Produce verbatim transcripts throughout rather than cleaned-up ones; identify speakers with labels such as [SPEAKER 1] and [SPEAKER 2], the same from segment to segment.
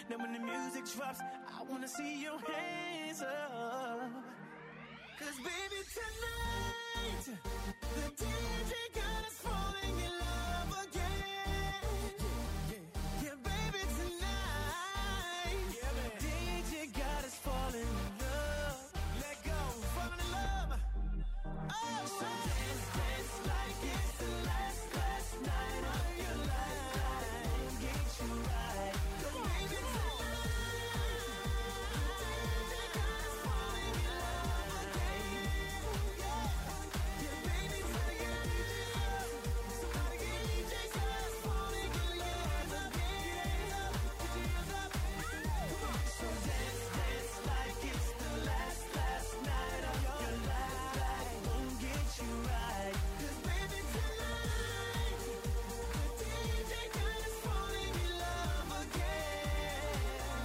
[SPEAKER 1] Then when the music drops, I wanna see your hands up. Cause baby tonight, the D J got us falling in love again. Yeah, yeah baby tonight, yeah, the D J got us falling in love. Let go, falling in love. Oh, so dance, dance like it's the last, last night of your life. Get you right. Cause baby tonight, the D J got us falling in love again. Yeah, yeah baby tonight, somebody get D J got us falling in love again. Get your hands up, come on. So dance, dance like it's the last, last night of your life. Won't get you right. Cause baby tonight, the D J got us falling in love again.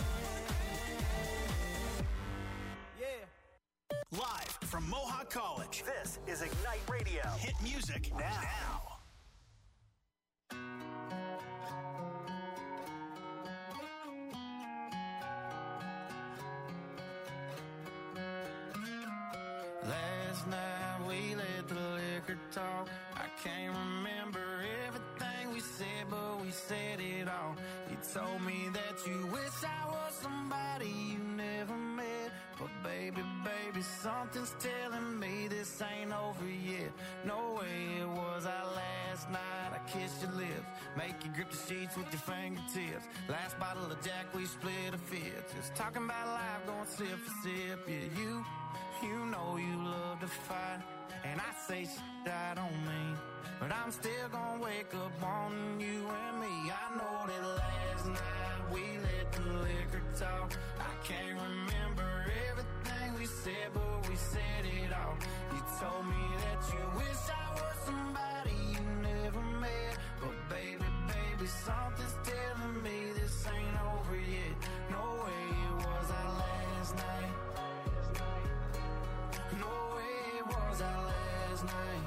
[SPEAKER 1] Yeah.
[SPEAKER 2] Live from Mohawk College, this is Ignite Radio. Hit music now.
[SPEAKER 1] Last night we let the liquor talk. I can't remember everything we said, but we said it all. You told me that you wish I was somebody you never met. But baby, baby, something's telling me this ain't over yet. No way it was our last night. I kissed your lips, make you grip the sheets with your fingertips. Last bottle of Jack, we split a fifth. Just talking about life, going sip for sip. Yeah, you, you know you love to fight. And I say shit I don't mean, but I'm still gonna wake up wanting you and me. I know that last night we let the liquor talk. I can't remember everything we said, but we said it all. You told me that you wish I was somebody you never met. But baby, baby, something's telling me this ain't over yet. No way it was our last night. No way it was our last night.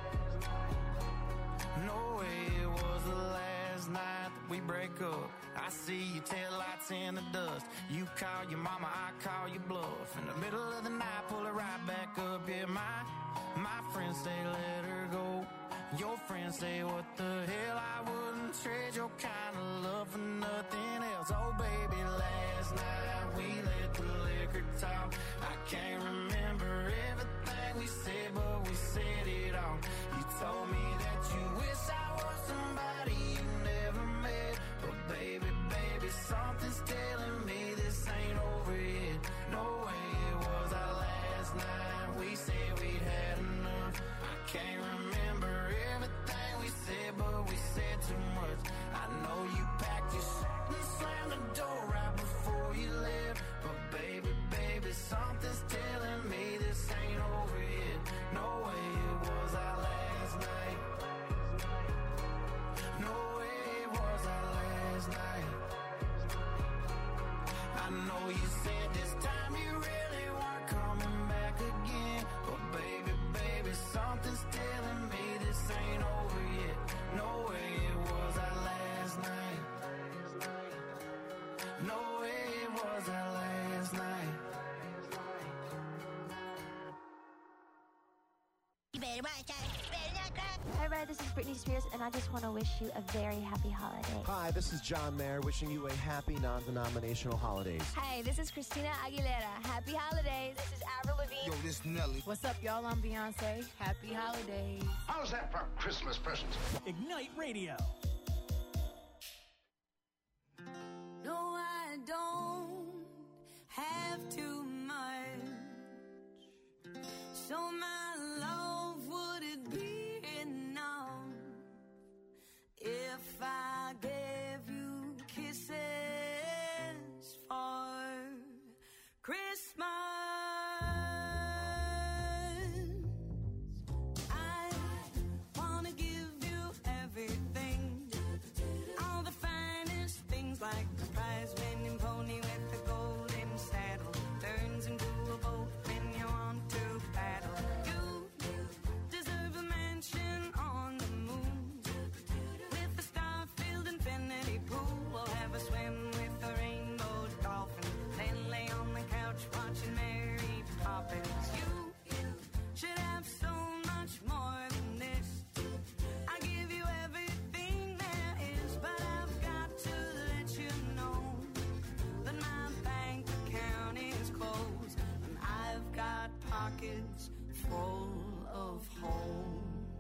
[SPEAKER 1] No way it was the last night that we break up. I see your taillights in the dust. You call your mama, I call your bluff. In the middle of the night, pull her right back up. Yeah, my, my friends say let her go. Your friends say what the hell, I wouldn't trade your kind of love for nothing else. Oh baby, last night we let the liquor talk. I can't remember everything we said, but we said it all. You told me that you wish I was somebody you never met. But baby, baby, something's telling me this ain't over yet. No way it was our last night. We said we'd had enough. I can't remember everything we said, but we said too much. I know you packed your shit and slammed the door right before you left. But baby, baby, something's telling me this ain't over yet. No way it was our last night. No way it was our last night. I know you said this time you really weren't coming back again. But baby, baby, something's telling me this ain't over yet. No way it was our last night. No way it was our last night.
[SPEAKER 3] You better watch out. You better not cry.
[SPEAKER 4] Hi, everybody. This is Britney Spears, and I just want to wish you a very happy holiday.
[SPEAKER 5] Hi, this is John Mayer, wishing you a happy non-denominational holidays.
[SPEAKER 6] Hi, this is Christina Aguilera. Happy holidays. This is Avril Lavigne.
[SPEAKER 7] Yo, this Nelly.
[SPEAKER 6] What's up, y'all? I'm Beyonce. Happy holidays.
[SPEAKER 7] How's that for Christmas presents?
[SPEAKER 2] Ignite Radio.
[SPEAKER 8] No, I don't have too much. So my love, would it be enough if I gave you kisses for Christmas? I wanna give you everything, all the finest things, like a prize-winning pony with a golden saddle, turns into a boat when you want to paddle. You deserve a mansion on the moon with a star-filled infinity pool. We'll have a swim with a rainbow pockets full of holes.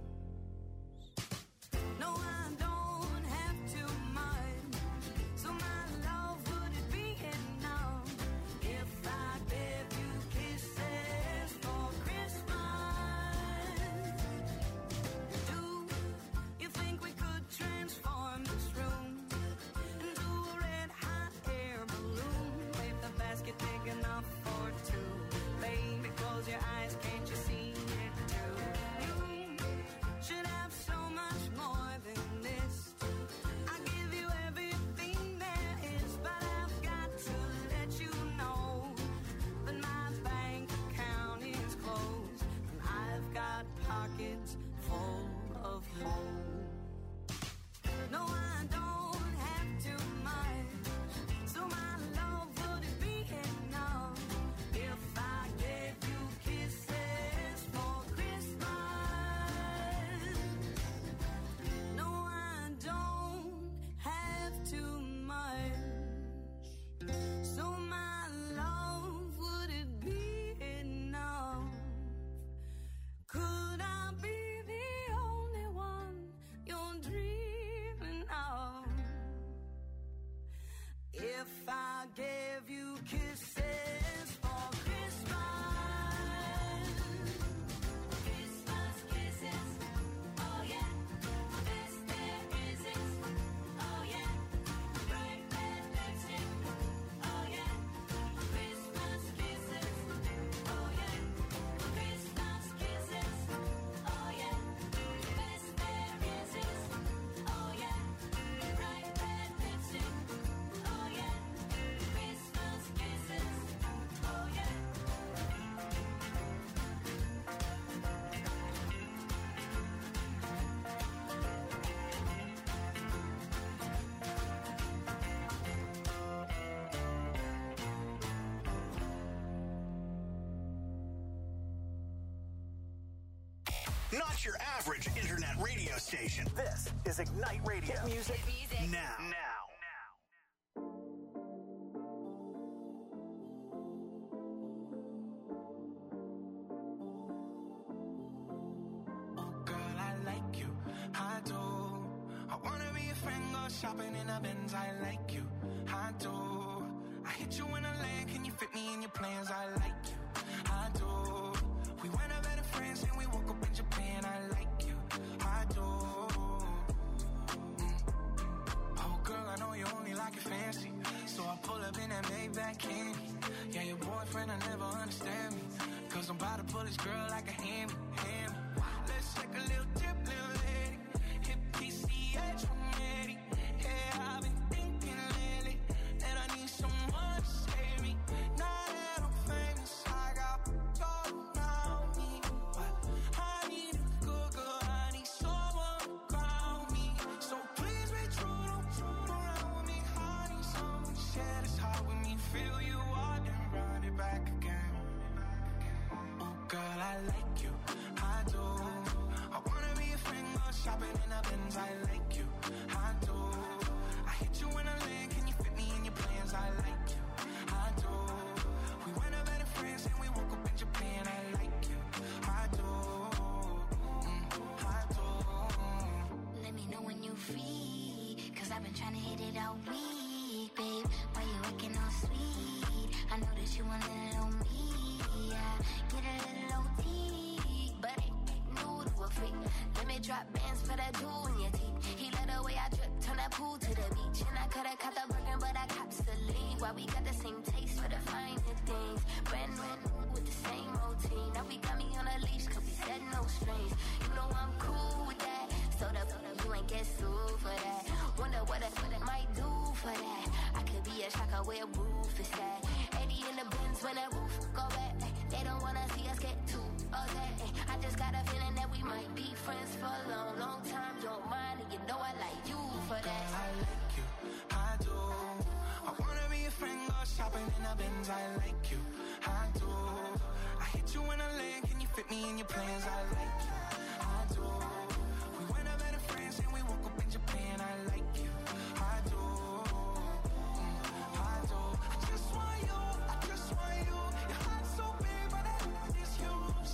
[SPEAKER 8] No, I don't have too much, so my love would it be enough if I gave you kisses for Christmas? Do you think we could transform this room into a red hot air balloon? Leave the basket big enough for two. Baby, close your eyes, can't you see it too? You should have so much more than this. I give you everything there is, but I've got to let you know that my bank account is closed and I've got pockets full of holes. No, I don't have too much, so my love would it be enough if I gave you kisses for Christmas? No, I don't have too much, so my love would it be enough? Could I be the only one you're dreaming of? If I gave you kisses for Christmas. Christmas kisses, oh yeah, best there is is, oh yeah, bright red lipstick, oh yeah, Christmas kisses, oh yeah, Christmas kisses, oh yeah, best there is is, oh yeah, bright red lipstick, oh yeah, Christmas kisses, oh yeah.
[SPEAKER 2] Not your average internet radio station. This is Ignite Radio. Hit music, now. Now.
[SPEAKER 1] Girl, I like you, I do. I wanna be a friend, go shopping in a Benz. I like you, I do. I hit you in a land, can you fit me in your plans? I like you, I do. We went a better friends and we woke up in Japan. I like you, I do. Mm. Oh girl, I know you only like it fancy, so I pull up in that Maybach candy. Yeah, your boyfriend, I never understand me, cause I'm about to pull this girl like a hammy, hammy. Let's take a little trip, little lady. Hit P C H one eighty. Yeah, I've been thinking lately that I need someone to save me. Now that I'm famous, I got gold around me, but I need a good girl. I need someone to ground me. So please be true, don't true around with me. I need someone to share this heart with me. Feel you out and run it back again. Oh girl, I like you, I do. I wanna be a friend, go shopping in a Benz. I like you, I do. I hit you in a land, can you fit me in your plans? I like you, I do. We went a better friends and we woke up in Japan. I like you, I do. Mm, I do.
[SPEAKER 3] Let me know when you free, cause I've been trying to hit it all week, babe. Why you acting all sweet? I know that you want a little me, yeah. Get a little O T, but it ain't new to a freak. Let me drop bands for that jewel in your teeth. He let the way I drip, turn that pool to the beach. And I could've caught the Birkin, but I cops the lead. Why we got the same taste for the finer things. Brand new with the same routine. Now we got me on a leash, cause we said no strings. You know I'm cool with that, so the you ain't get sued for that. Wonder what I, what I might do for that. I could be a shocker where a roof is at. eighty in the Benz when that roof go back. They don't wanna see us get too upset. I just got a feeling that we might be friends for a long, long time. You don't mind, and you know I like you for that.
[SPEAKER 1] Girl, I like you, I do. I wanna be a friend, go shopping in a Benz. I like you, I do. I hit you in a land, can you fit me in your plans? I like you, I do. We went a better friends and we woke up in Japan. I like you, I do. Mm, I do. I just want you, I just want you. Your heart's so big, but I love is huge.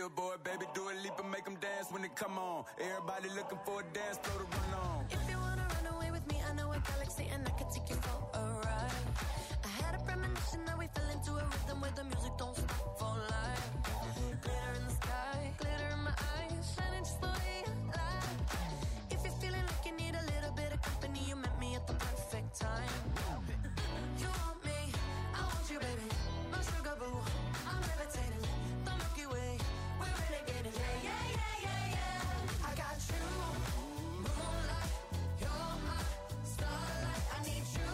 [SPEAKER 9] billboard, baby, do a leap and make them dance when they come on. Everybody looking for a dance floor to run on.
[SPEAKER 10] If you wanna run away with me, I know a galaxy and I can take you for a ride. I had a premonition that we fell into a rhythm where the music don't stop for life. Glitter in the sky, glitter in my eyes, shining just the way I like. If you're feeling like you need a little bit of company, you met me at the perfect time. You want me, I want you, baby, my sugar boo. I'm levitating, the Milky Way, we're renegading. Yeah, yeah, yeah, yeah, yeah. I got you, moonlight, you're my starlight. I need you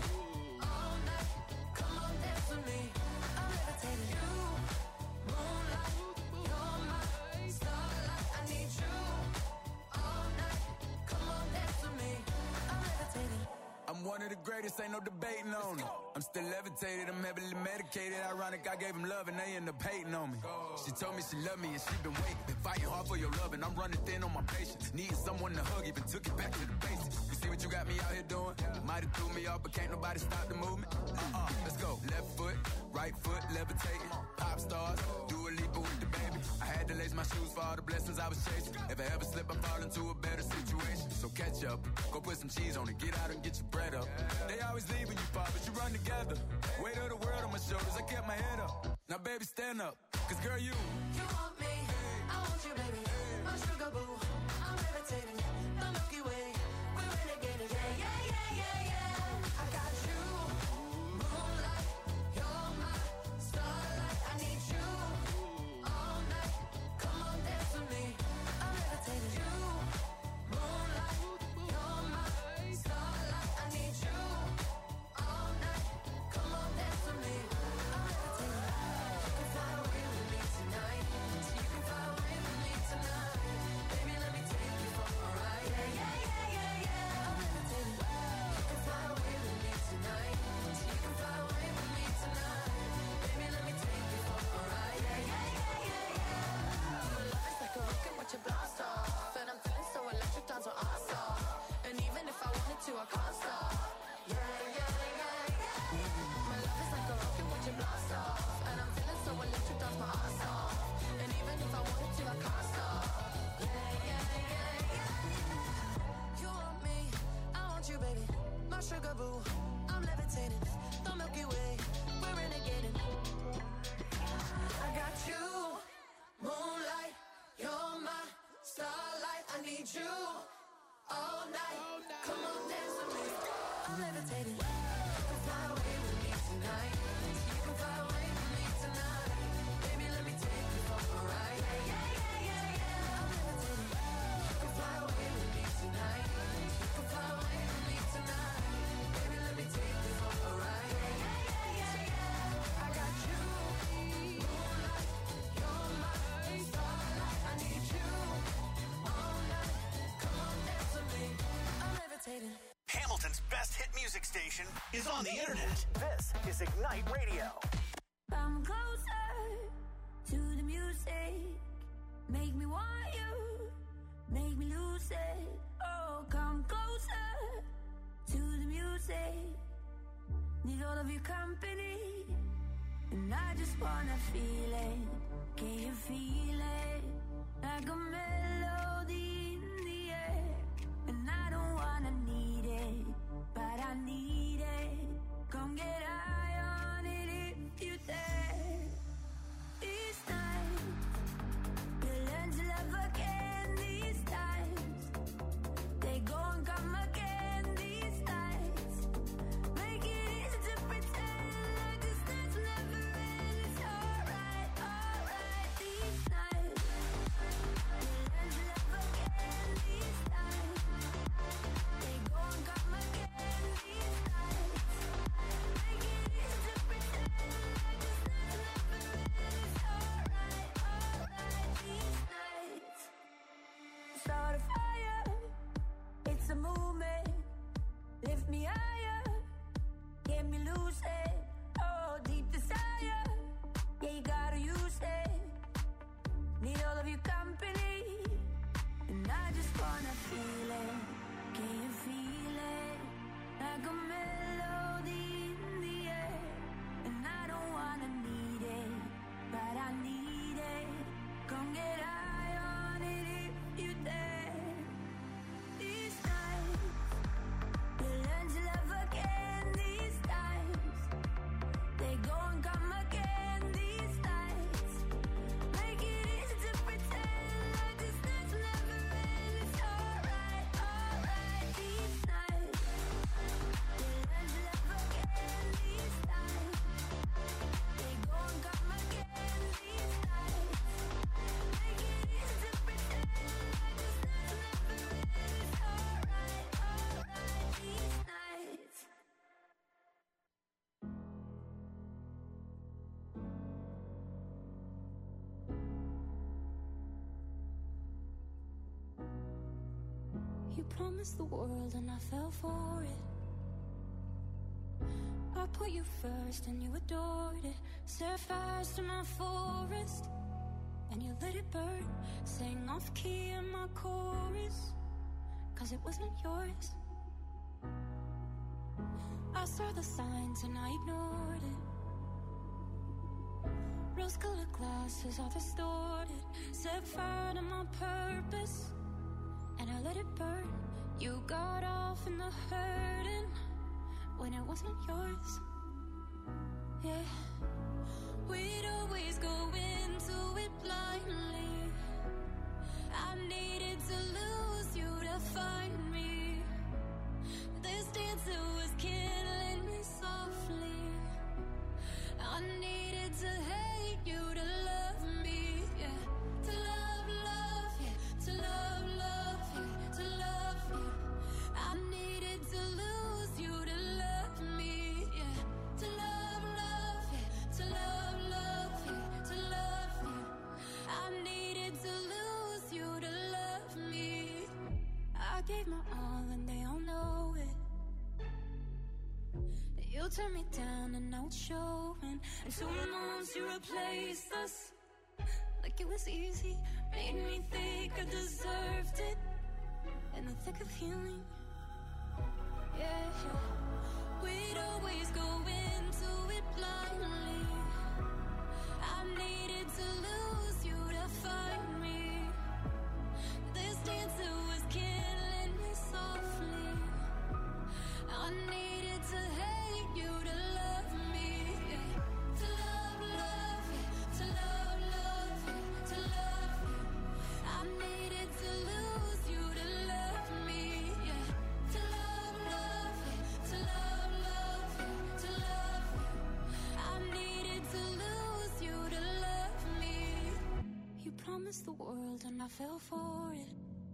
[SPEAKER 10] all night. Come on, dance with me. I'm levitating. You, moonlight, you're my starlight. I need you all night. Come on, dance with me. I'm levitating.
[SPEAKER 9] I'm one of the greatest, ain't no debating on it. I'm still levitated, I'm heavily medicated. Ironic, I gave him love and they end up hating on me. She told me she loved me and she been waiting. Been fighting hard for your love and I'm running thin on my patience. Needing someone to hug, even took it back to the basics. You see what you got me out here doing? Might have threw me off, but can't nobody stop the movement. Uh-uh, let's go. Left foot, right foot, levitating. Pop stars, do a leap with the baby. I had to lace my shoes for all the blessings I was chasing. If I ever slip, I fall into a better situation. So catch up, go put some cheese on it, get out and get your bread up. They always leave when you fall, but you run together. Weight of the world on my shoulders, I kept my head up. Now baby, stand up, cause girl, you
[SPEAKER 10] You want me, I want you, baby, my sugar boo. I'm levitating, the Milky Way, we're renegading. Yeah, yeah, yeah, yeah, yeah. I got you, moonlight, you're my starlight. I need you all night. Come on, dance with me. I'm levitating. You, moonlight, you're my starlight. I need you all night. Come on, dance with me. I'm levitating. You can fly away with me tonight. So you can fly away with me tonight. Baby, let me take you for a ride. Yeah, yeah, yeah, yeah, yeah. I'm levitating. You can fly away with me tonight. So you can fly away with me tonight. Baby, let me take you for a ride. Yeah, yeah, yeah, yeah, yeah. Your love is like a rocket, watch it blast off. And I'm feeling so electric, dance with us off. And even if I wanted to, I can't stop. Yeah, yeah, yeah, yeah. My love is like a rocket, watch it blast off. And I'm feeling so electric, dance my ass off. And even if I wanted to, I can't stop. Yeah, yeah, yeah, yeah. You want me, I want you, baby, my sugar boo. I'm levitating, the Milky Way, we're renegading. I got you, moonlight, you're my starlight. I need you all night. Come on, dance with me. I'm levitating. You can fly away with me tonight. You can fly away with me tonight. Baby, let me take you for a ride. Yeah, yeah, yeah, yeah, yeah. I'm levitating. You can fly away with me tonight. You can fly away with me tonight. Baby, let me take you for a ride. Yeah, yeah, yeah, yeah, yeah. I got you, moonlight, you're my starlight. I need you all night. Come on, dance with me. I'm levitating.
[SPEAKER 2] Hamilton's best hit music station is on the internet. This is Ignite Radio.
[SPEAKER 8] Come closer to the music. Make me want you. Make me lose it. Oh, come closer to the music. Need all of your company. And I just wanna feel it. Can you feel it? Like a melody in the air. And I don't wanna need it, but I need it. Come get high on it if you dare. These nights, we'll learn to love again. These times, they go and come again. These nights, make it easy to pretend like this night's never end. It's alright, alright. These nights, we'll learn to love again. These times, they go and come again. These nights, make it easy to pretend like this night's never end. It's alright, alright. These nights, start a fire. It's a movement. Lift me higher. Get me lucid. Oh, deep desire. Yeah, you gotta use it. Need all of your company. And I just wanna feel it. Can you feel it? Like a melody in the air. And I don't wanna need it, but I need it. Come
[SPEAKER 11] promised the world and I fell for it. I put you first and you adored it. Set fires to my forest and you let it burn. Sang off key in my chorus, cause it wasn't yours. I saw the signs and I ignored it. Rose-colored glasses all distorted. Set fire to my purpose and I let it burn. You got off in the hurting when it wasn't yours. Yeah, we'd always go into it blindly. I needed to lose you to find me. This dancer was killing me softly. I needed to hate you to love me, yeah. To love, love, yeah. To love, love, yeah. To love you. I needed to lose you to love me, yeah. To love, love, yeah. To love, love, yeah. To love you. I needed to lose you to love me. I gave my all and they all know it. You turned me down and now it's showing. And two months you replaced us like it was easy. Made me think I deserved it in the thick of healing. Yeah, we'd always go into it blindly. I needed to lose you to find me. This dancer was killing me softly. I needed to hate you to love me, yeah. To love, love, yeah. To love, love, yeah. To love you. I needed to lose you to love me, yeah. To love, love, yeah. To love, love, yeah. To love you. I needed to lose you to love me. You promised the world and I fell for it.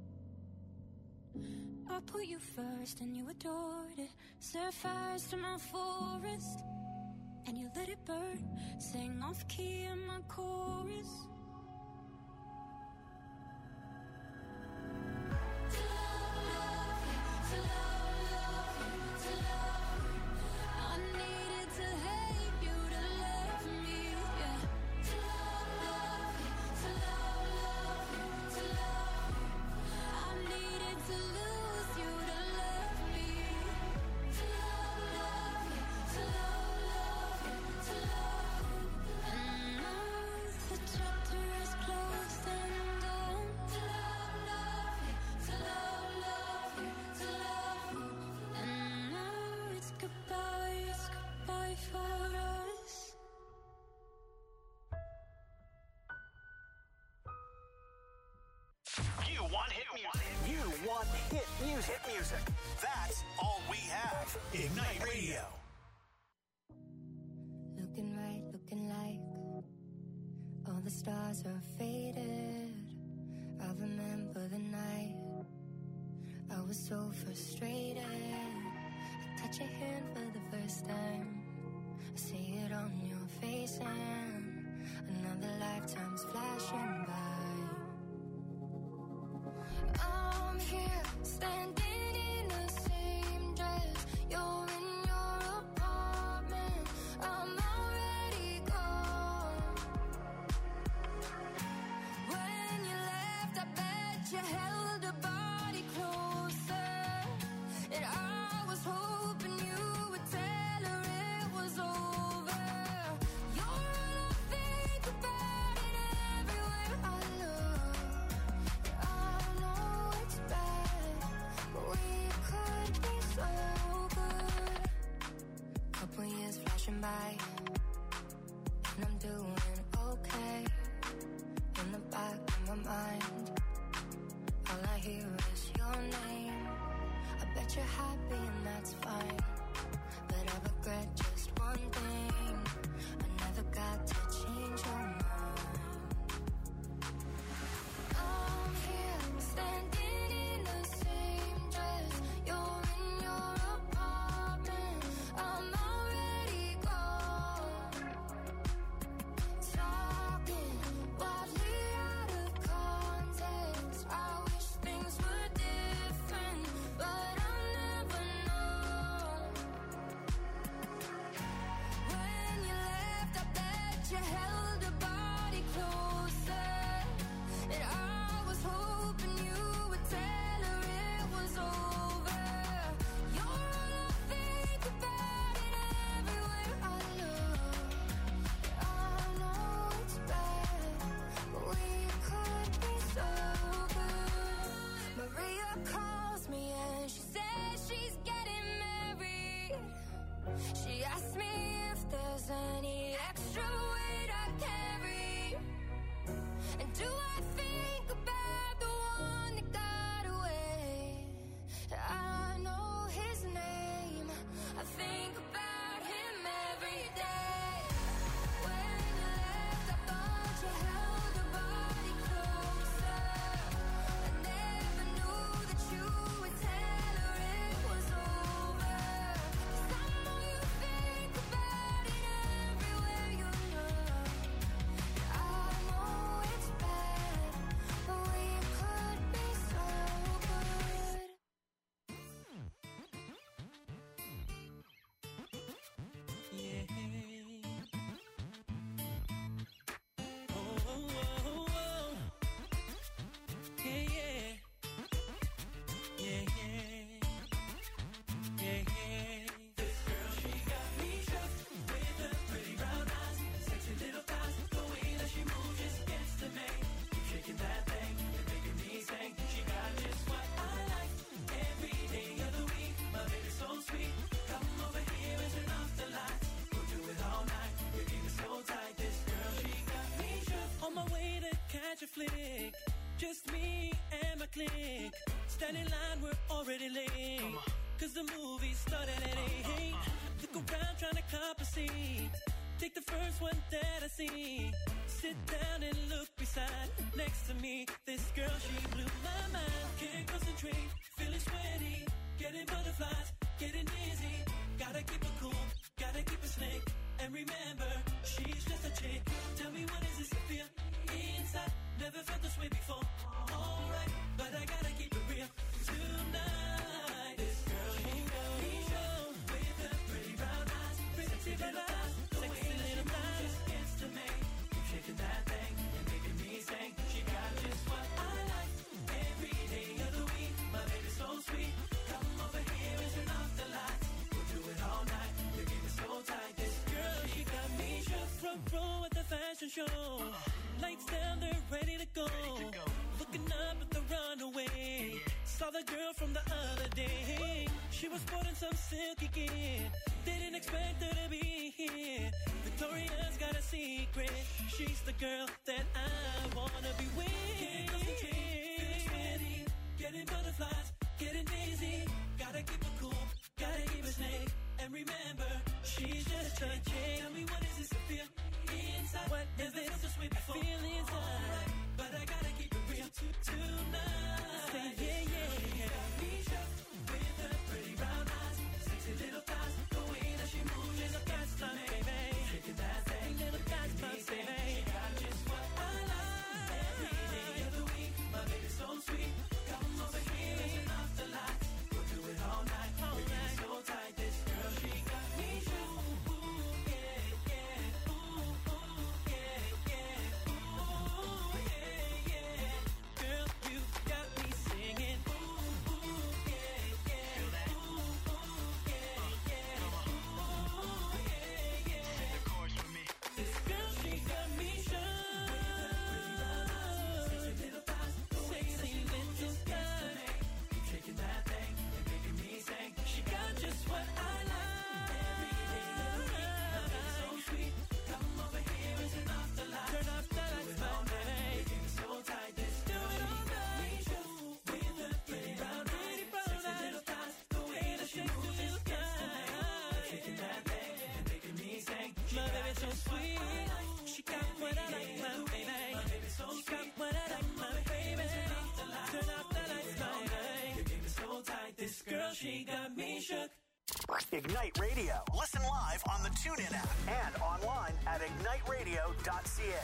[SPEAKER 11] I put you first and you adored it. Set fires to my forest and you let it burn. Sang off key in my chorus. To love, love, yeah. To love, love, yeah. To love you. I needed to hate you to love me, yeah. To love, love, yeah. To love, love, yeah. To love you. I needed to lose you to love me. To love, love, yeah. To love, love, yeah. To love you. And now the chapter is closed and done. To love, love, yeah. To love, love, yeah. To love you. And now it's goodbye, it's goodbye for us.
[SPEAKER 2] You want hit music. You want hit music. Hit music. That's all we have. Ignite Radio.
[SPEAKER 12] Looking right, looking like all the stars are faded. I remember the night I was so frustrated. I touch your hand for the first time. I see it on your face and another lifetime's flashing by. I'm here, standing in the same dress. You're in your apartment. I'm already gone. When you left, I bet you held a body closer. And I was hoping you would tell her it was over. You're all I think about it everywhere I look. I know it's bad, but we could be so good. Couple years flashing by, and I'm doing okay. In the back of my mind, all I hear is your name. I bet you're happy and that's fine, but I regret just one thing. I never got to change your mind. I'm here, standing in the same dress. You're in your apartment. I'm already gone. Talking wildly out of context. I wish things were different, but
[SPEAKER 1] oh, oh. Yeah, yeah. Yeah, yeah. Yeah, yeah. This girl, she got me shook with her pretty brown eyes, sexy little thighs. The way that she moves just gets to me. Keep shaking that thing, you're making me sing. She got just what I like every day of the week. My baby's so sweet. Come over here and turn off the lights. We'll do it all night. Your game is so tight. This girl, she got me shook. On my way to catch a flick, just me and my clique. Stand in line, we're already late. Cause the movie started at eight. Look around trying to cop a seat. Take the first one that I see. Sit down and look beside. Next to me, this girl, she blew my mind. Can't concentrate, feeling sweaty. Getting butterflies, getting dizzy. Gotta keep it cool, gotta keep it slick. And remember, she's just a chick. Tell me what is this I feel inside? Never felt this way before. Alright, but I gotta keep it real tonight. This girl, she got me shook with her pretty brown eyes, sexy little thighs. The way that she moves just gets to me. Keep shaking that thing and making me sing. She got just what I like every day of the week. My baby's so sweet. Come over here and turn off the lights. We'll do it all night. The game is so tight. This girl, she got me shook. Front row at the fashion show. Lights down, they're ready to go. Looking up at the runaway. Saw the girl from the other day. She was sporting some silky gear. Didn't expect her to be here. Victoria's got a secret. She's the girl that I wanna be with. Can't concentrate, feeling sweaty. Getting butterflies, getting dizzy. Gotta keep it cool, gotta keep it slick. And remember, she's just a chick. Tell me what is this I feel inside? What is this this way before? I feel inside, right, but I gotta keep it real t- tonight. Say yeah, yeah. She got me shook with her pretty brown eyes, sexy little thighs. The way that she moves just gets to me, baby. Shaking that thing, little thighs, my baby. She got just what I like every day of the week. My baby's so sweet. Come over here and turn off the lights. We'll do it all night. All night. It's so tight. This girl, she got me shook. Ooh, yeah, yeah. Ooh, ooh, yeah, yeah. Ooh, yeah, yeah. Girl, you got me singing. Ooh, ooh, yeah, yeah. Ooh, ooh, yeah, yeah. Ooh, yeah, yeah. Sing the chorus with me. This girl, she got me shook. Sexy little thighs, sexy little thighs. Keep shaking that thing and making me sing. She got just what I like every day of the week. My baby's so sweet. Come over here and turn off the lights. Turn off the lights, my baby. The game is so tight. This girl, she got me shook with her pretty brown eyes, sexy little thighs. The way that she moves just gets to me. Shaking that thing and making me sing. My baby's so sweet. She got what I like, my baby. My baby's so sweet. She got what I like, my baby. Turn off the lights, my baby. The game is so tight. This girl, she got me shook.
[SPEAKER 2] Ignite Radio. Listen live on the TuneIn app and online at ignite radio dot c a.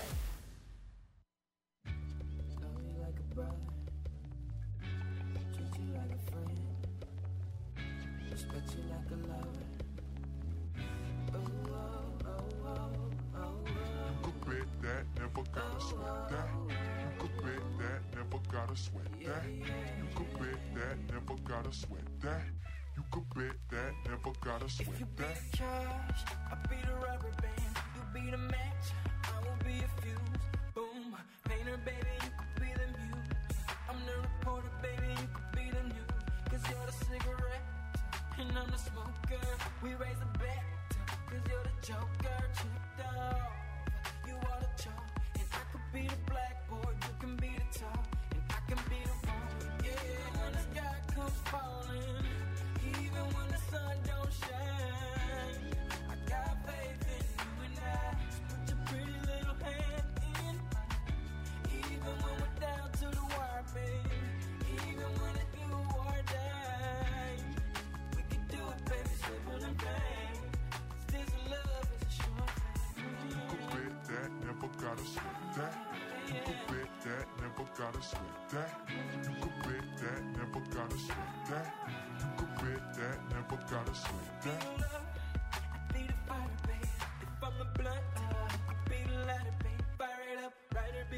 [SPEAKER 13] Love you like a brother, treat you like a friend, respect you like a lover. Oh, oh, oh, oh, oh.
[SPEAKER 14] You could bet that, never gotta sweat that. You could bet that, never gotta sweat that. You could bet that, never gotta sweat that. You could bet that, never gotta
[SPEAKER 13] If
[SPEAKER 14] sweat
[SPEAKER 13] you be
[SPEAKER 14] that.
[SPEAKER 13] the cash, I'll be the rubber band. You be the match, I will be a fuse. Boom, painter, baby, you could be the muse. I'm the reporter, baby, you could be the news. Cause you're the cigarette, and I'm the smoker. We raise the bet, cause you're the joker. Checked off, you are the chalk. And I could be the blackboard, you can be the top. And I can be the wrong, yeah. When the sky comes falling, even when the sun don't shine, I got faith in you and I. Put your pretty little hand in mine. Even when we're down to the wire, baby. Even when it's do or die, we can do it, baby, simple and plain. This love is a sure thing.
[SPEAKER 14] You could bet that, never gotta sweat that. You could bet that, never gotta sweat that. You could bet that, never gotta sweat that. You could bet that, never gotta sweat that.
[SPEAKER 13] I be the fire, babe. If I'm a blunt, uh, I be the lighter, babe. Fire it up, rider, be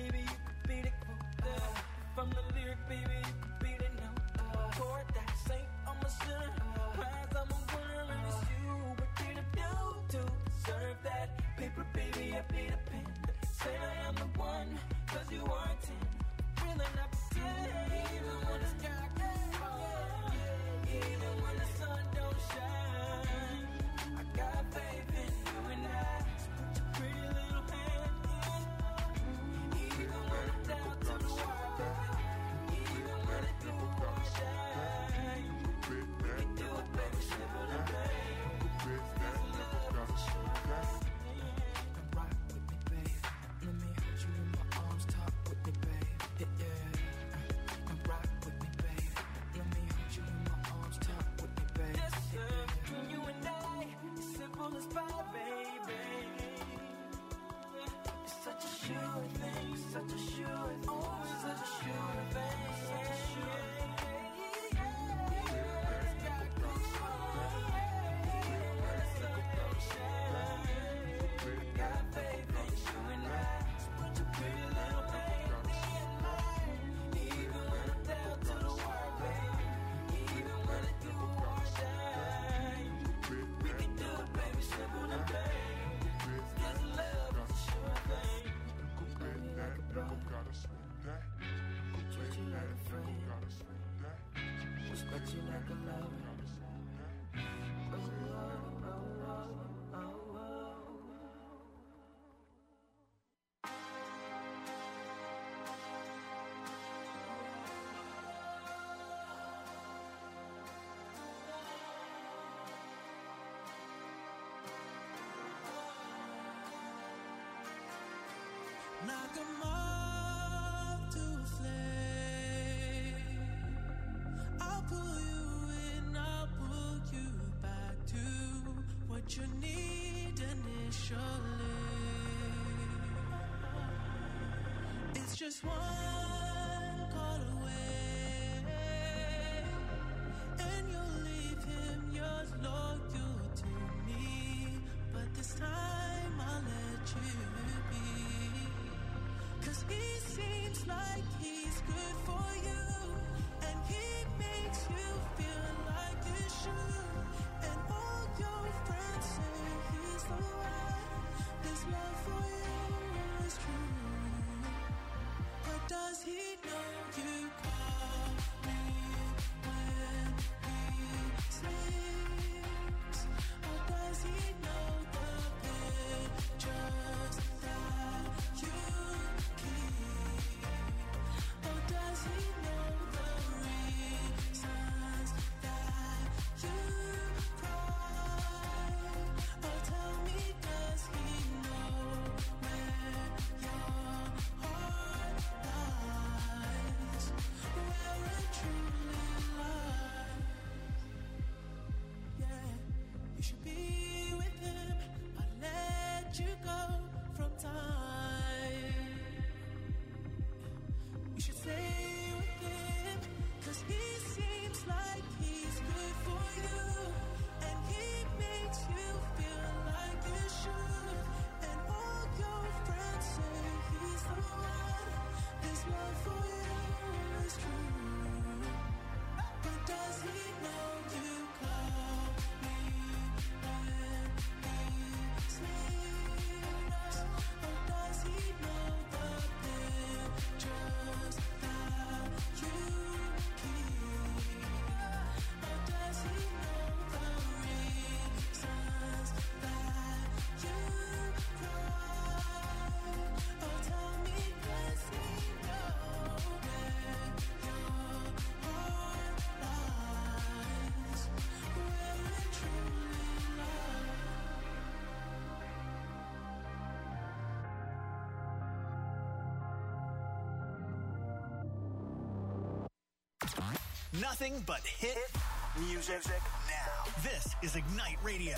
[SPEAKER 13] baby, you could be the note. Chord that saint, I'm a sinner. Prize, I'm a winner, and it's you. What did I do to deserve that? Paper, baby, I paid a pen. Say I am the one, cause you are ten. Really not pretend, even when the sky gets hard. Even when the sun don't shine. I got faith in you and I. So put your pretty little hand in. Even when I'm down to the wire. Even when it do or die. We can do it, baby, simple and plain. There's love for sure. Now rock with me, babe. Let me hold you in my arms, talk with me, babe. Yeah, yeah. Now rock with me, babe. Let me hold you in my arms, talk with me, babe. Yes, sir. You and I, simple as pie, baby. It's such a sure thing, such a sure thing. Always such a sure thing, such a sure thing. Respect you like a lover. Oh, oh, oh, oh, oh.
[SPEAKER 1] Knock 'em off to a flame. I'll pull you in, I'll pull you back to what you need initially. It's just one call away, and you'll leave him yours loyal to me. But this time I'll let you be. Cause he seems like he's good for you, and he makes you feel like you should. And all your friends say he's the one. This love for you is true. But does he know you call me when he sleeps? Or does he know the pictures that you keep? Or does he know the reasons that you cry? Or tell me, does he know where your heart lies? Where it truly lies? Yeah, you should be with him. I let you go from time. You should stay with him, cause he seems like he's good for you, and he makes you feel like you should. And all your friends say he's the one. This love for you is true. But does he know you call me when he sleeps? Or does he know the pictures that you keep? Or does he know the reasons that you cry? Or tell me, does he know where your heart lies? Where it truly lies?
[SPEAKER 2] Nothing but hit music now. This is Ignite Radio.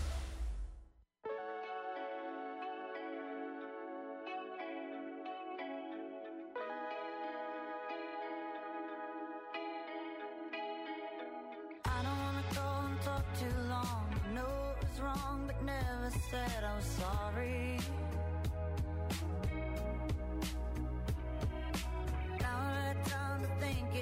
[SPEAKER 12] I don't wanna go and talk too long. I know it was wrong, but never said I was sorry. Now I had time to think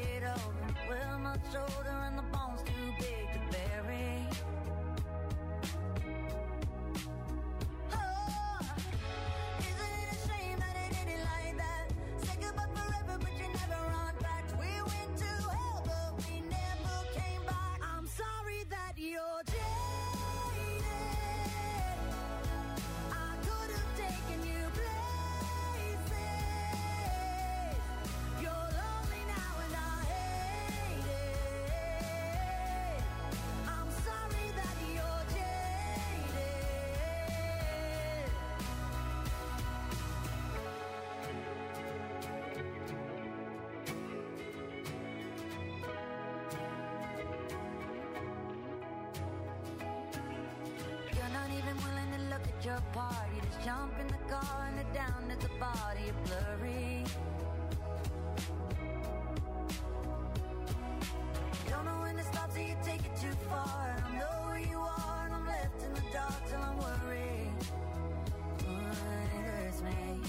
[SPEAKER 8] picture apart. You just jump in the car and head down at the body, you're blurry. You don't know when to stop, so you take it too far. I don't know where you are, and I'm left in the dark till I'm worried. Oh, it hurts me.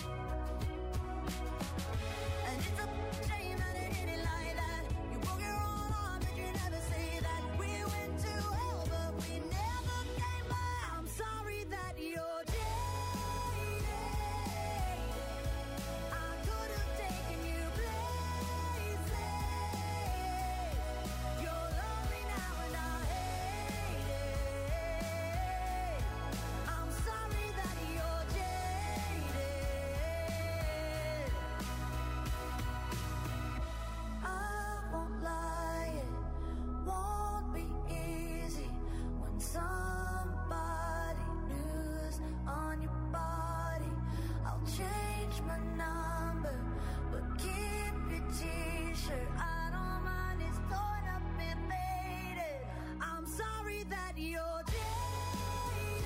[SPEAKER 8] And it's a shame that it hit it like that. You broke your own heart, but you never say that. We went to hell, but we never came back. I'm sorry that you're jaded. I could have taken you places. You're lonely now and I hate it. I'm sorry that you're jaded. I won't lie, it won't be easy when somebody new's on your body. I'll change my number, but keep your t-shirt. I don't mind, it's torn up and faded. I'm sorry that you're jaded.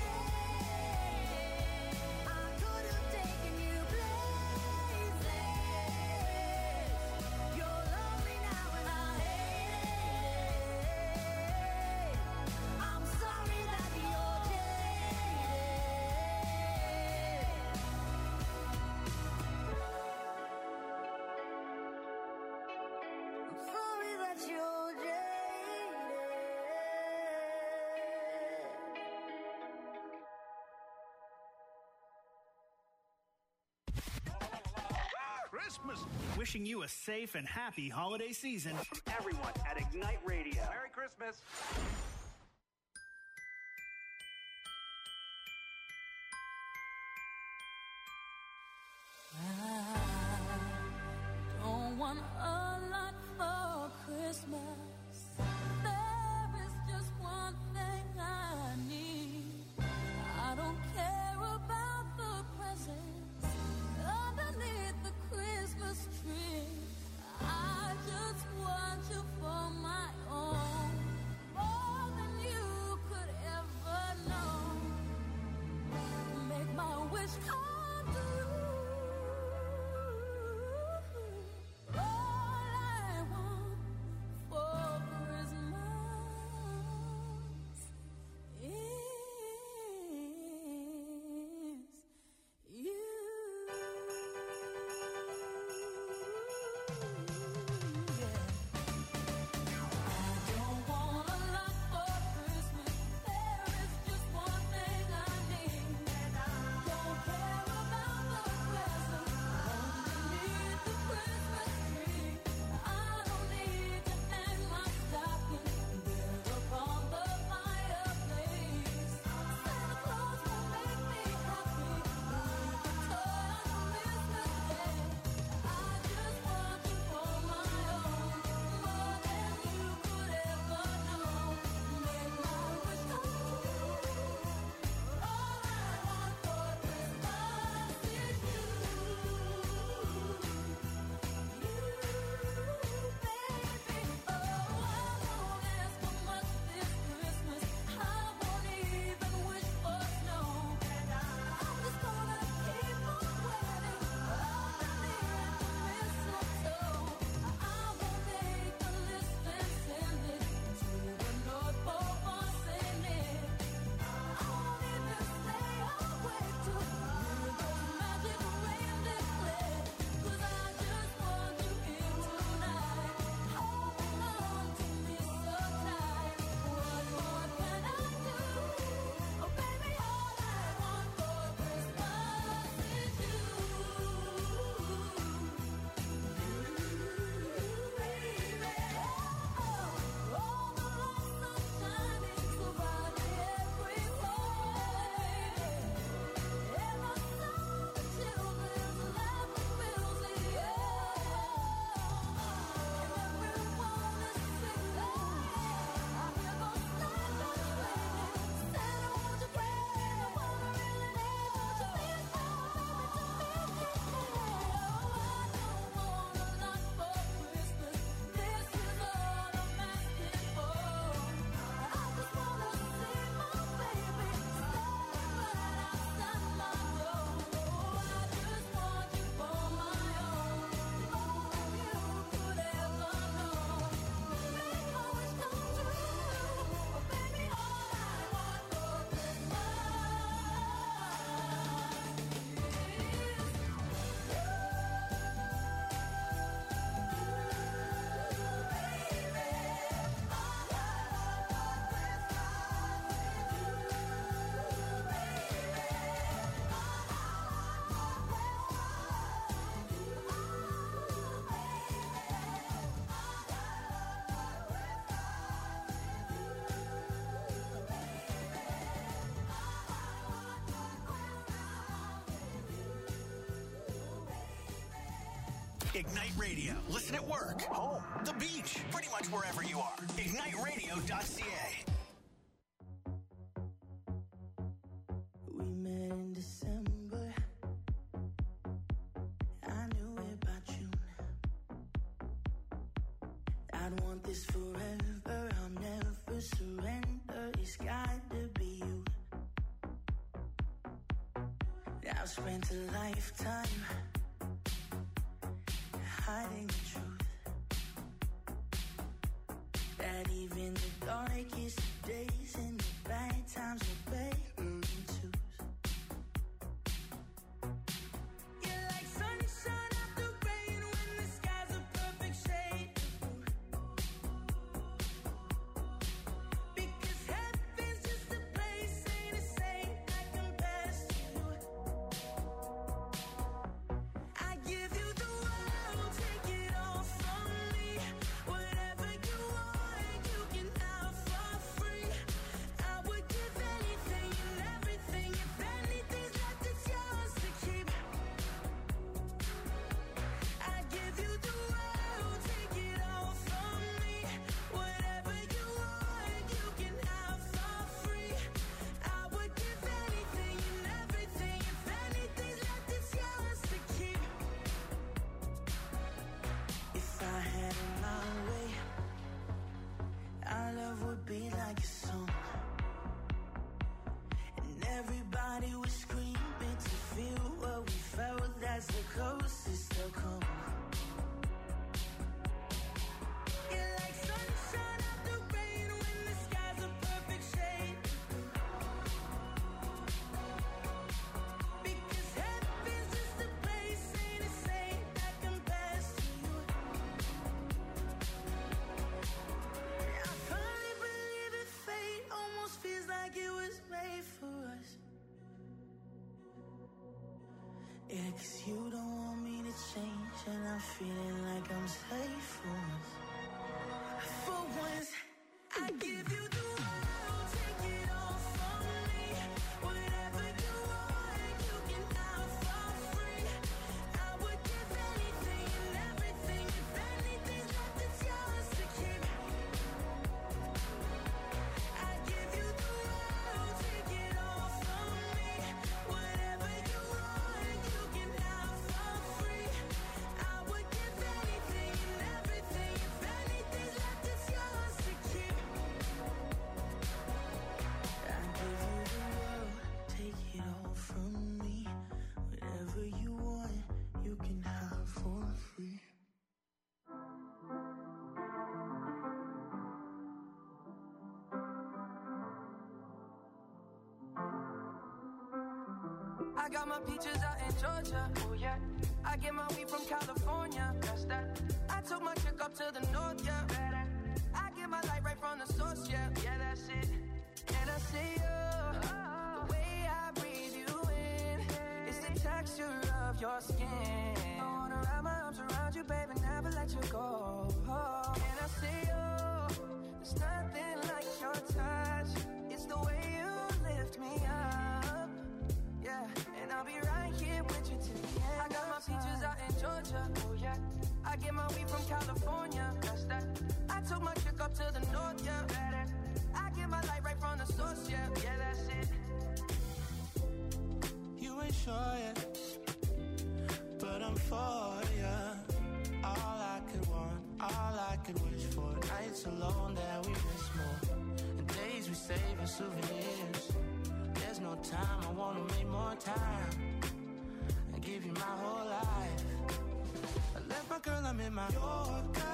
[SPEAKER 8] I could have taken you places. You're lonely now and I hate it. I'm sorry that you're jaded. I'm sorry that you're jaded.
[SPEAKER 2] Christmas. Wishing you a safe and happy holiday season from everyone at Ignite Radio. Merry Christmas.
[SPEAKER 11] I don't want a lot for Christmas. There is just one thing I need. I don't care about the presents underneath the Christmas tree. I just want you for my own. Oh,
[SPEAKER 2] Ignite Radio. Listen at work, home, the beach, pretty much wherever you are. ignite radio dot c a.
[SPEAKER 1] We met in December. I knew it by June. I'd want this forever. I'll never surrender. It's got to be you. I've spent a lifetime hiding the truth. That even the darkest days and the bad times are better than twos. You're like sunshine after rain when the sky's a perfect shade of blue. Because heaven's just a place, ain't a saint that compares to you. I give you the world, take it all from me. Whatever you want, you can have for free. I would give anything and everything. If anything's left, it's yours to keep. I give you the world, take it all from me. Whatever you want, you can have for free. I would give anything and everything. If anything's left, it's yours to keep. If I had it my way, our love would be like a song. And everybody would scream to feel what we felt. That's the closest they'll come. You're like sunshine after rain when the sky's a perfect shade of blue. Because heaven's just a place, ain't a saint that compares to you. I finally believe in fate, almost feels like it was made for us. Yeah, 'cause you don't want me to change, and I'm feeling like I'm safe for once. For once, I give you the world, take it all from me. Whatever you want, you can have for free. I would give anything and everything. If anything's left, it's yours to keep. I give you the world, take it all from me. Whatever you want, you can have for free. I would give anything and everything. If anything's left, it's yours to keep. I give you the world, take it all from me. Whatever you want, you can have for free.
[SPEAKER 13] I got my peaches out in Georgia. Oh yeah. I get my weed from California. That's that. I took my chick up to the north, yeah. Better. I get my light right from the source, yeah. Yeah, that's it. And I see you, the way I breathe you in. It's the texture of your skin. I wanna wrap my arms around you, baby, never let you go. And I see you, there's nothing like your touch. It's the way you lift me up. Yeah, and I'll be right here with you till the end. I got my peaches out in Georgia. Oh yeah. I get my weed from California. That's that. I took my chick up to the north, yeah. Better. I get my light right from the source, yeah. Yeah, that's it.
[SPEAKER 1] You ain't sure yet, but I'm for ya. All I could want, all I could wish for. Nights alone that we miss more, and days we save as souvenirs. There's no time, I wanna make more time and give you my whole life. I left my girl, I'm in my Yorker.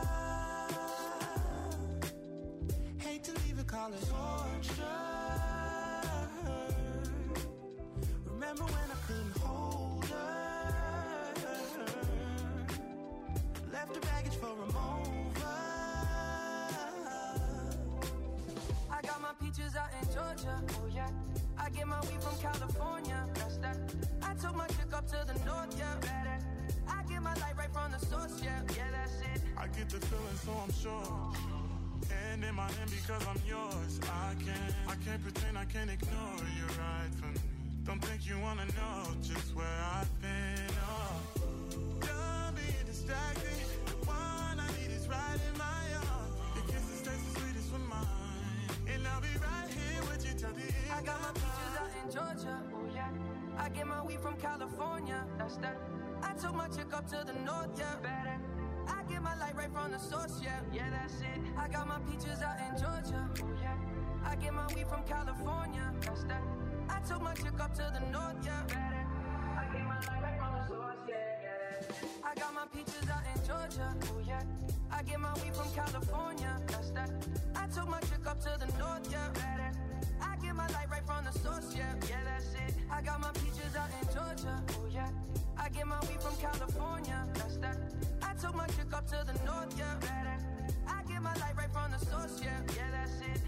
[SPEAKER 1] Hate to leave it, call it torture. Remember when I couldn't hold her? Left her baggage for a mover.
[SPEAKER 13] I got my peaches out in Georgia. Oh yeah. I get my weed from California. That's that. I took my chick up to the north, yeah. Better. I get my light right from the source, yeah. Yeah, that's it.
[SPEAKER 14] I get the feeling, so I'm sure. And in my hand because I'm yours. I can't, I can't pretend, I can't ignore you right from me. Don't think you wanna know just where I've been. Oh, don't be
[SPEAKER 1] distracted. The one I need is right in my arms. Your kisses taste the sweetest with mine. And I'll be right here with you till the end.
[SPEAKER 13] I got my peaches out in Georgia. Oh yeah. I get my weed from California. That's that. I took my chick up to the north, yeah. Better. I get my light right from the source, yeah. Yeah, that's it. I got my peaches out in Georgia. Oh yeah. I get my weed from California. That's that. I took my chick up to the north, yeah. Better. I get my light right from the source, yeah, yeah. I got my peaches out in Georgia. Oh yeah. I get my weed from California. That's that. I took my chick up to the north, yeah. Better. I get my light right from the source, yeah. Yeah, that's it. I got my peaches out in Georgia. Oh yeah. I get my weed from California. That's that. I took my chick up to the north, yeah. Better. I get my light right from the source, yeah. Yeah, that's it.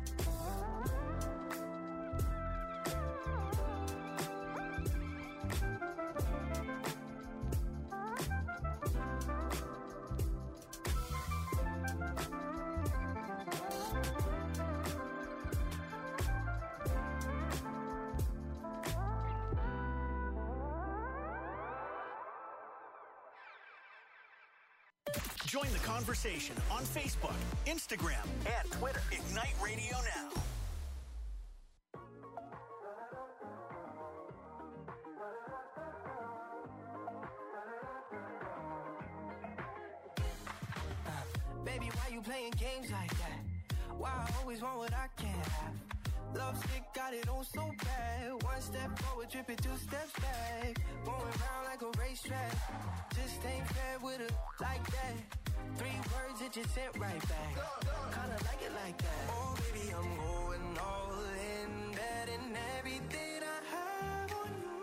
[SPEAKER 2] Join the conversation on Facebook, Instagram, and Twitter. Ignite Radio Now.
[SPEAKER 13] Baby, why you playing games like that? Why I always want what I can't have? Love stick got it on so bad. One step forward, tripping two steps back. Going round like a racetrack. Just ain't fair with her like that. Three words that you sent right back. Kinda like it like that. Oh, baby, I'm going all in. Betting everything I have on you.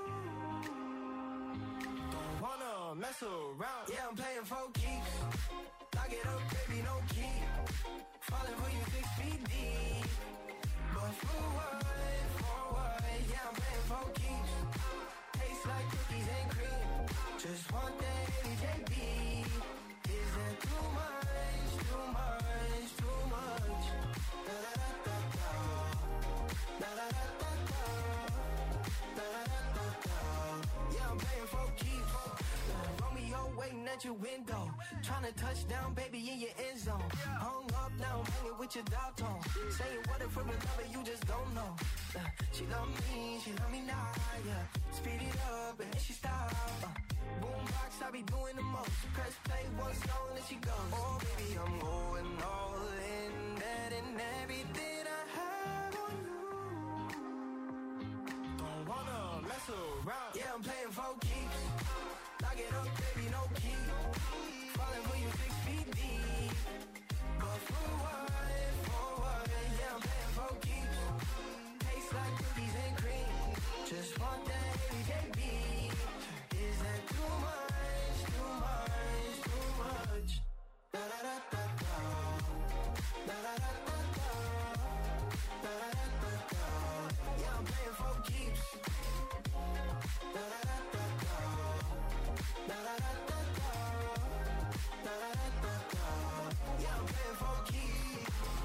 [SPEAKER 13] Don't wanna mess around. Yeah, I'm playing for keeps. Lock it up, baby, no key. Falling for you six feet deep. But for what, for what? Yeah, I'm playing for keeps. Tastes like cookies and cream. Just want that J B. Is that too much, too much, too much? Da da da da da. Da da da da da. Da da da da da. Yeah, I'm playing for keeps. Romeo waiting at your window. Tryna touch down, baby, in your end zone. Hung up, now I'm hanging with your dog tone. Saying what if for a lover you just don't know. Uh, she love me, she love me now, yeah. Speed it up and then she stop. Uh, boombox, I be doing the most. Press play, one song and she goes. Oh, baby, I'm going all in. Betting everything I have on you. Don't wanna mess around. Yeah, I'm playing for keeps. Lock it up, baby, no key. Falling for you six feet deep. But for what, for what? Yeah, I'm playing for keeps. Tastes like cookies and cream. Just want that J B. Is that too much, too much, too much? Da da da da da. Da da da da da. Da da da da da. Yeah, I'm playing for keeps. Da da da da da. Da da da da da. Da da da da da. Yeah, I'm playing for keeps.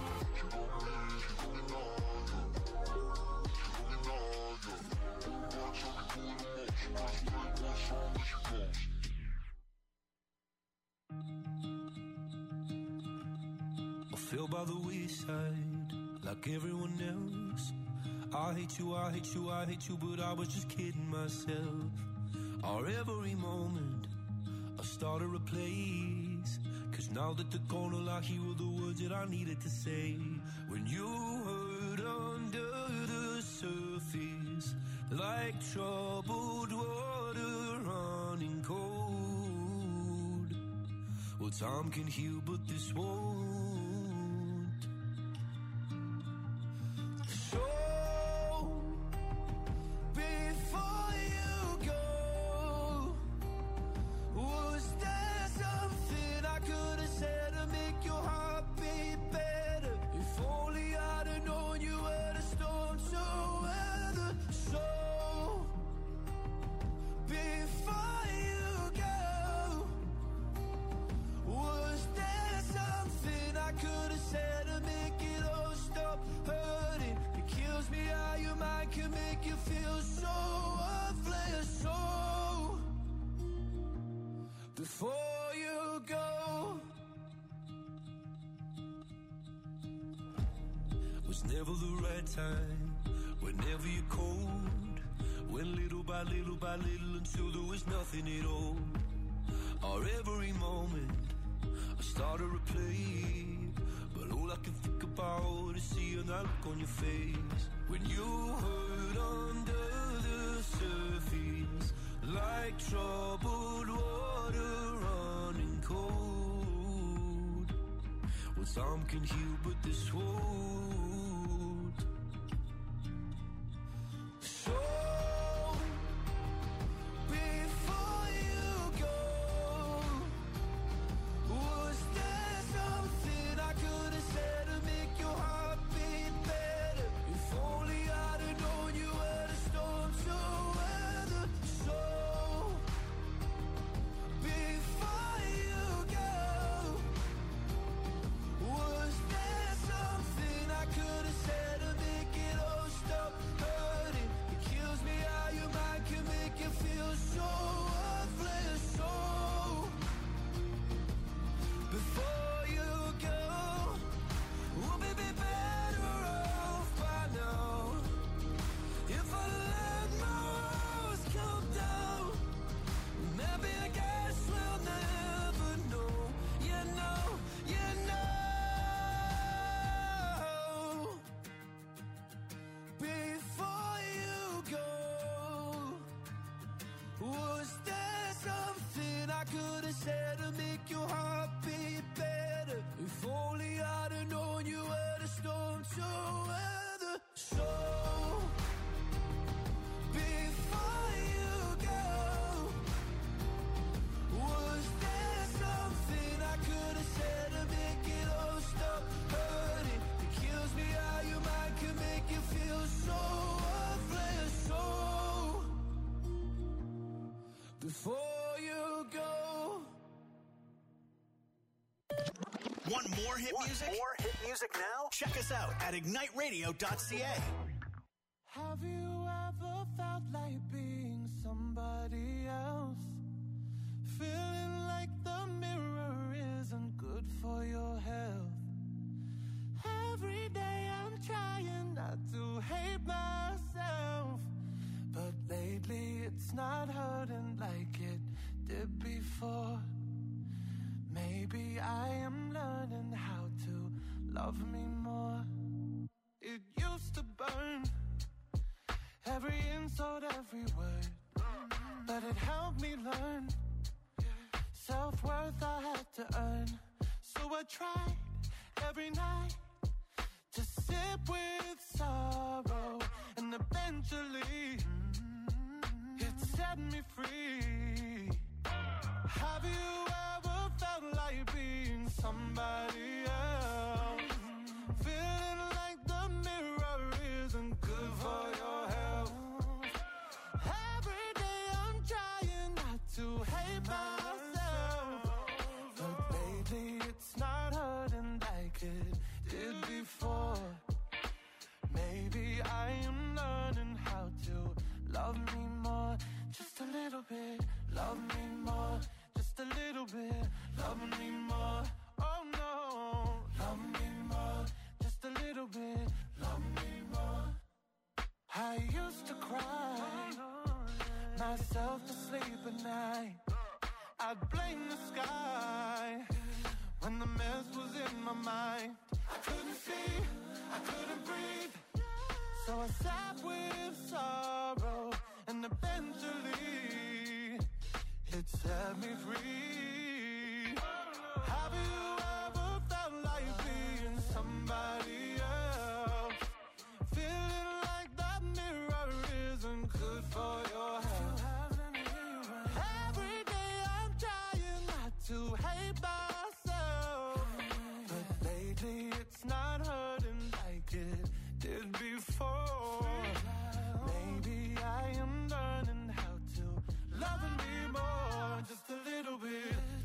[SPEAKER 15] I fell by the wayside like everyone else. I hate you, I hate you, I hate you, but I was just kidding myself. Our every moment I started a place. Cause now that they're gone, all I hear were the words that I needed to say. When you hurt under the surface, like troubled water running cold. Well, time can heal, but this won't. So, before you go, was there something I could have said to make your heart beat better? If only I'd have known you were the storm to weather. So, before you go, was there something I was never the right time. Whenever you're cold, went little by little by little until there was nothing at all. Or every moment I started to play, but all I can think about is seeing that look on your face when you hurt under the surface, like troubled water running cold. Well, some can heal, but this won't. So before you go, was there something I could have said to make your heart beat better? If only I'd have known you were the storm to weather. So before you go, was there something I could have said to make it all stop hurting? It kills me how your mind can make you feel so worthless. So before you go, we'll be be better off by now. If I let my walls come down, maybe I guess we'll never know. You know, you know. Before you go, was there something I could have said to make your heart beat better? If only I'd have known you were the storm to weather. So before you go, was there something I could have said to make it all stop hurting? It kills me how your mind can make you feel so worthless. So before you go.
[SPEAKER 2] Want more hit
[SPEAKER 5] Want
[SPEAKER 2] music?
[SPEAKER 5] more hit music now?
[SPEAKER 2] Check us out at ignite radio dot c a.
[SPEAKER 1] Have you ever felt like being somebody else? Feeling like the mirror isn't good for your health. Every day I'm trying not to hate myself, but lately it's not hurting like it did before. Maybe I am learning how to love me more. It used to burn, every insult, every word, but it helped me learn self-worth I had to earn. So I tried every night to sip with sorrow, and eventually it set me free. Have you ever felt like being somebody else? Feeling like the mirror isn't good for your health. Every day I'm trying not to hate myself, but lately it's not hurting like it did before. Maybe I am learning how to love me more, just a little bit. Love me more, just a little bit. Love me more, oh no. Love me more, just a little bit. Love me more. I used to cry myself to sleep at night. I'd blame the sky when the mess was in my mind. I couldn't see, I couldn't breathe, so I sat with sorrow, and eventually it set me free. Have you ever felt like being somebody else? Feeling like that mirror isn't good for your health. Every day I'm trying not to hate myself, but lately it's not hurting like it did before. Maybe I am learning how to love me more, just a little bit.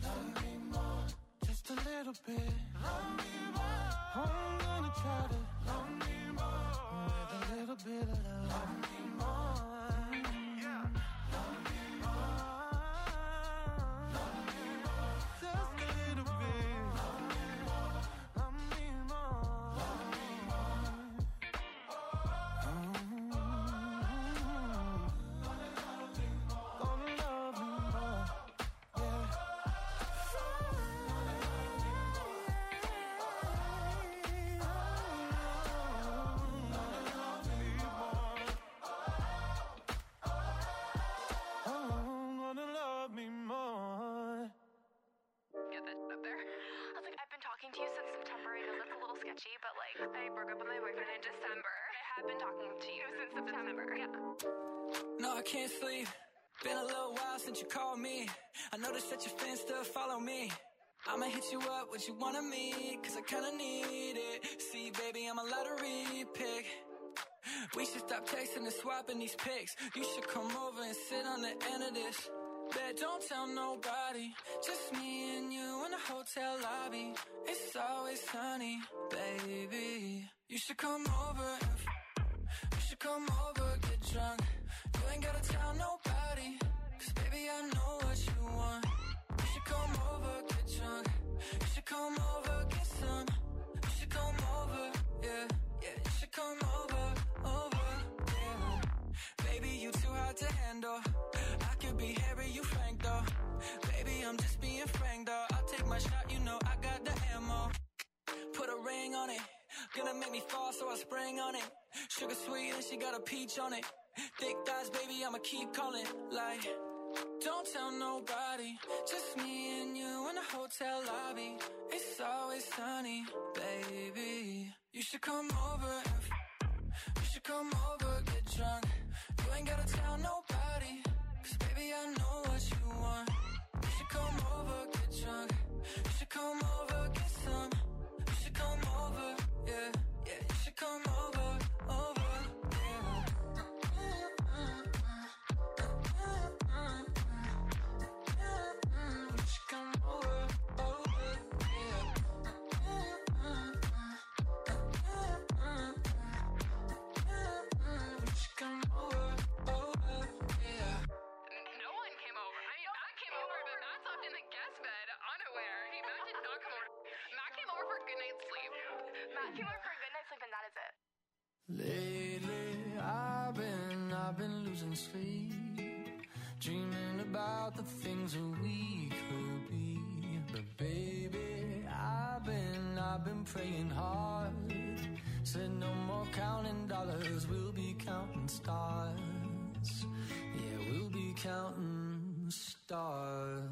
[SPEAKER 16] sketchy, but like, I broke up with my boyfriend in December. I have been talking to you since September. Yeah.
[SPEAKER 13] No, I can't sleep. Been a little while since you called me. I noticed that your fans still follow me. I'ma hit you up, what you wanna meet, cause I kinda need it. See, baby, I'm a lottery pick. We should stop texting and swapping these pics. You should come over and sit on the end of this. Bet don't tell nobody, just me and you in the hotel lobby. It's always sunny, baby. You should come over and f- you should come over, get drunk. You ain't gotta tell nobody, cause baby I know what you want. You should come over, get drunk. You should come over, get some. You should come over, yeah, yeah. You should come over, over, yeah. Baby, you too hard to handle. I could be Harry, you Frank though. Baby, I'm just being frank though. I'll take my shot, you know I got the ammo. Put a ring on it, gonna make me fall, so I sprang on it. Sugar sweet and she got a peach on it. Thick thighs, baby, I'ma keep calling. Like, don't tell nobody, just me and you in the hotel lobby. It's always sunny, baby. You should come over and f- you should come over, get drunk. You ain't gotta tell nobody, cause baby I know what you want. You should come over, get drunk. You should come over, get some. You should come over, yeah, yeah. You should come over, over, yeah. You should come over, over, yeah. You should come over, over, yeah.
[SPEAKER 16] No one came over. I mean, Matt came over, but Matt slept in the guest bed, unaware. He, Matt did not come over. Matt came over for a good night's sleep. Matt came over for a good night's sleep, and that is it.
[SPEAKER 13] Lately, I've been, I've been losing sleep, dreaming about the things that we could be. But baby, I've been, I've been praying hard. Said no more counting dollars, we'll be counting stars. Yeah, we'll be counting stars.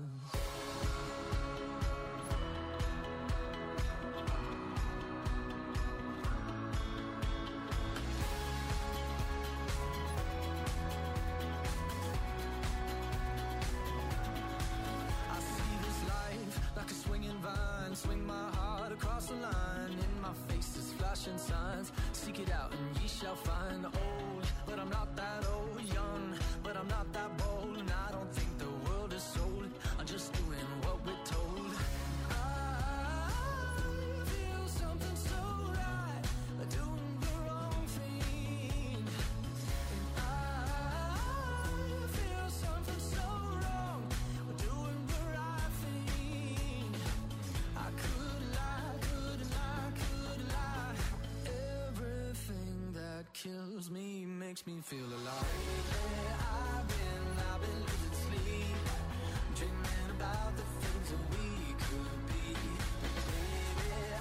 [SPEAKER 13] Like a swinging vine, swing my heart across the line. In my face is flashing signs. Seek it out and ye shall find. Old, but I'm not that old. Young, but I'm not that bold. And I don't think the world is sold. I'm just doing what we're told. I feel something so right, doing the wrong thing. And I feel something so wrong, doing the right thing. I could lie, could lie, could lie. Everything that kills me makes me feel alive. Lately, I've been, I've been losing sleep, dreaming about the things that we could be. Baby,